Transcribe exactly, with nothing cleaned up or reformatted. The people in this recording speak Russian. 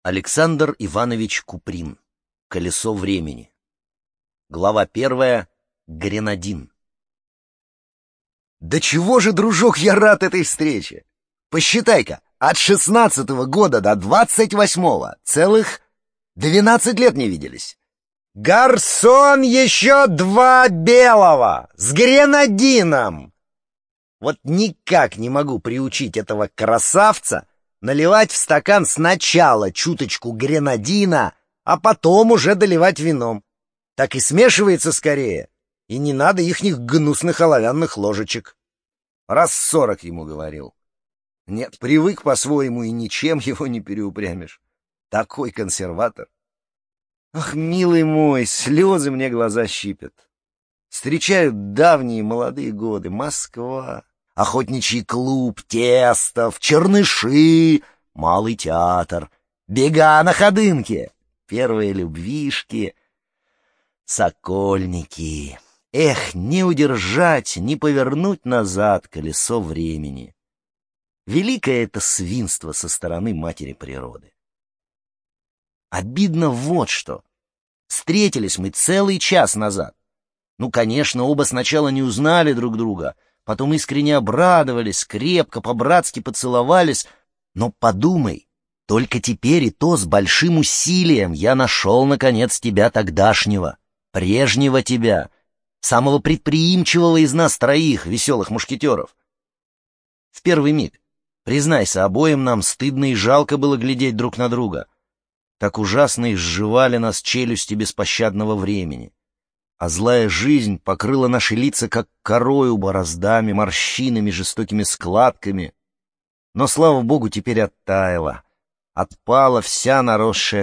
Александр Иванович Куприн. Колесо времени. Глава первая. Гренадин. Да чего же, дружок, я рад этой встрече! Посчитай-ка, от шестнадцатого года до двадцать восьмого целых двенадцать лет не виделись. Гарсон, еще два белого! С гренадином! Вот никак не могу приучить этого красавца наливать в стакан сначала чуточку гренадина, а потом уже доливать вином. Так и смешивается скорее, и не надо ихних гнусных оловянных ложечек. Раз сорок ему говорил. Нет, привык по-своему, и ничем его не переупрямишь. Такой консерватор. Ах, милый мой, слезы мне глаза щипят. Встречают давние молодые годы. Москва, охотничий клуб, Тестов, Черныши, Малый театр, бега на Ходынке, первые любвишки, Сокольники. Эх, не удержать, не повернуть назад колесо времени. Великое это свинство со стороны матери природы. Обидно вот что. Встретились мы целый час назад. Ну, конечно, оба сначала не узнали друг друга, потом искренне обрадовались, крепко, по-братски поцеловались. Но подумай, только теперь и то с большим усилием я нашел, наконец, тебя тогдашнего, прежнего тебя, самого предприимчивого из нас троих, веселых мушкетеров. В первый миг, признайся, обоим нам стыдно и жалко было глядеть друг на друга. Так ужасно изживали нас челюсти беспощадного времени. А злая жизнь покрыла наши лица как корою бороздами, морщинами, жестокими складками. Но, слава богу, теперь оттаяла, отпала вся наросшая